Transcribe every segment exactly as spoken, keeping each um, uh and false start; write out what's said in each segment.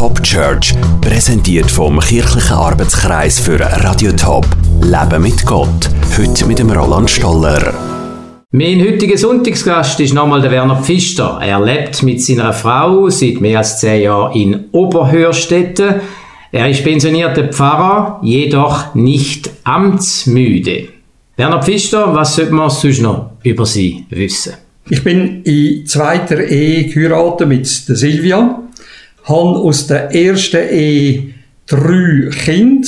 Top Church, präsentiert vom kirchlichen Arbeitskreis für Radio Top. Leben mit Gott. Heute mit dem Roland Stoller. Mein heutiger Sonntagsgast ist nochmal der Werner Pfister. Er lebt mit seiner Frau seit mehr als zehn Jahren in Oberhörstetten. Er ist pensionierter Pfarrer, jedoch nicht amtsmüde. Werner Pfister, was sollte man sonst noch über Sie wissen? Ich bin in zweiter Ehe geheiratet mit der Silvia, habe aus der ersten Ehe drei Kinder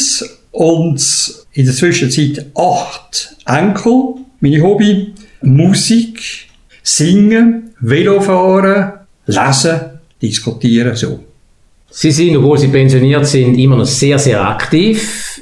und in der Zwischenzeit acht Enkel. Meine Hobby: Musik, Singen, Velofahren, Lesen, Diskutieren, so. Sie sind, obwohl Sie pensioniert sind, immer noch sehr, sehr aktiv.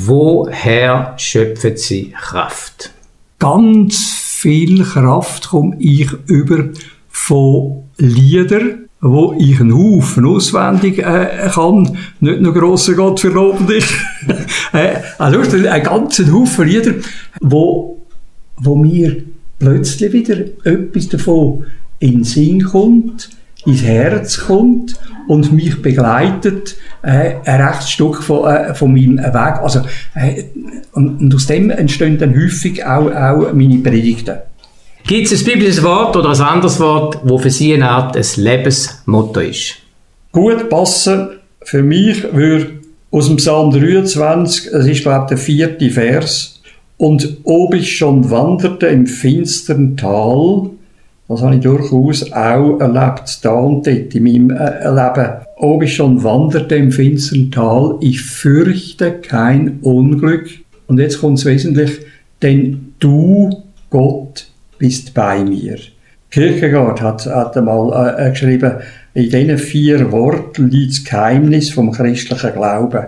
Woher schöpfen Sie Kraft? Ganz viel Kraft komme ich über von Liedern, wo ich einen Haufen auswendig äh, kann. Nicht nur «Grosser Gott, verloben dich». äh, also einen ganzen Haufen Lieder, wo, wo mir plötzlich wieder etwas davon in den Sinn kommt, ins Herz kommt und mich begleitet, äh, ein rechtes Stück von, äh, von meinem Weg. Also, äh, und, und aus dem entstehen dann häufig auch, auch meine Predigten. Gibt es ein biblisches Wort oder ein anderes Wort, das für Sie eine Art ein Lebensmotto ist? Gut passen für mich würde aus dem Psalm dreiundzwanzig, das ist, glaube ich, der vierte Vers. Und ob ich schon wanderte im finsteren Tal, das habe ich durchaus auch erlebt, da und dort in meinem äh, Leben. Ob ich schon wanderte im finsteren Tal, ich fürchte kein Unglück. Und jetzt kommt es wesentlich, denn du, Gott, bist bei mir. Kierkegaard hat, hat einmal äh, geschrieben, in diesen vier Worten liegt das Geheimnis vom christlichen Glauben.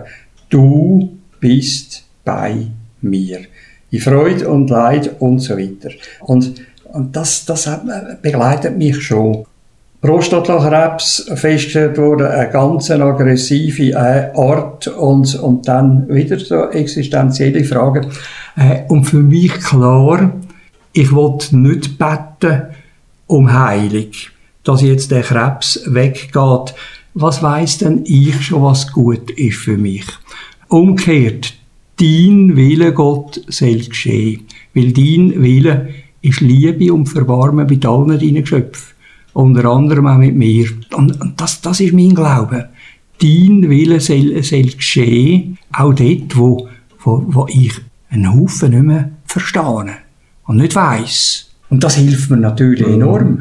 Du bist bei mir. In Freude und Leid und so weiter. Und Und das, das begleitet mich schon. Prostatakrebs festgestellt wurde, eine ganz aggressive äh, Art und, und dann wieder so existenzielle Fragen. Äh, und für mich klar, ich will nicht beten um Heilung, dass jetzt der Krebs weggeht. Was weiss denn ich schon, was gut ist für mich? Umgekehrt, dein Wille, Gott, soll geschehen. Weil dein Wille ist Liebe und Verbarmen mit allen deinen Geschöpfen. Unter anderem auch mit mir. Und, und das, das ist mein Glaube. Dein Wille soll, soll geschehen, auch dort, wo, wo, wo ich einen Haufen nicht mehr verstehe und nicht weiss. Und das hilft mir natürlich enorm.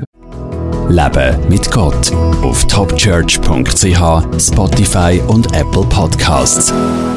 Leben mit Gott auf topchurch punkt c h, Spotify und Apple Podcasts.